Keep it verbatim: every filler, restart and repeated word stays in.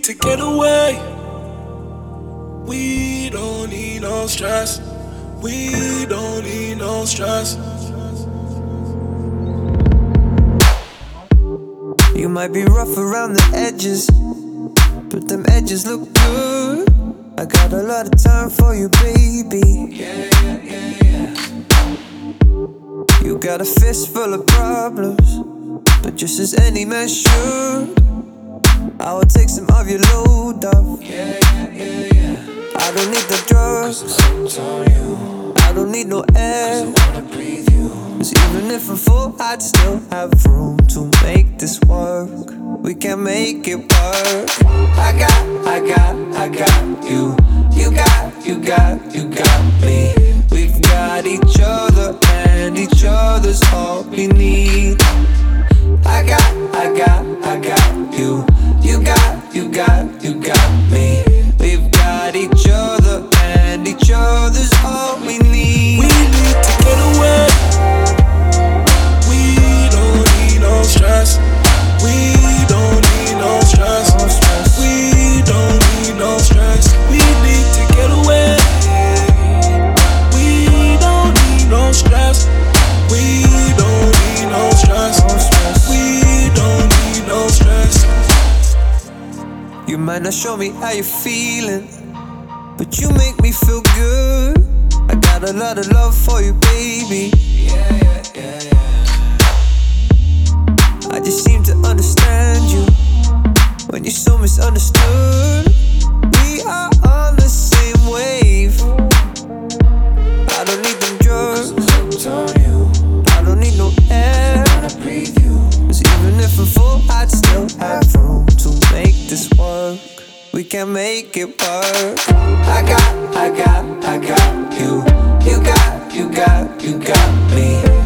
to get away. We don't need no stress. We don't need no stress. You might be rough around the edges, but them edges look good. I got a lot of time for you, baby. Yeah, yeah, yeah, yeah. You got a fist full of problems, but just as any man should, I will take some of your load off. Yeah, yeah, yeah, yeah. I don't need the drugs, cause on you. I don't need no air, cause I wanna breathe you. Cause even if I'm full, I'd still have room to make this work. We can make it work. I got, I got, I got you. You got, you got, you got me. We've got each other and each other's all we need. I got, I got, I got you. You got, you got, you got me. We've got each other and each other's all we need. We need to get away. We don't need no stress. We don't need no stress. We don't need no stress. We need to get away. We don't need no stress. We don't need no stress. We don't need no stress. You might not show me how you're feeling, but you make me feel good. I got a lot of love for you, baby. Yeah, yeah, yeah, yeah. I just seem to understand you when you're so misunderstood. We are on the same wave. I don't need them drugs, I don't need no air. Cause even if I'm full, I'd still have room to make this work. We can make it work. I got, I got, I got you. You got, you got, you got me.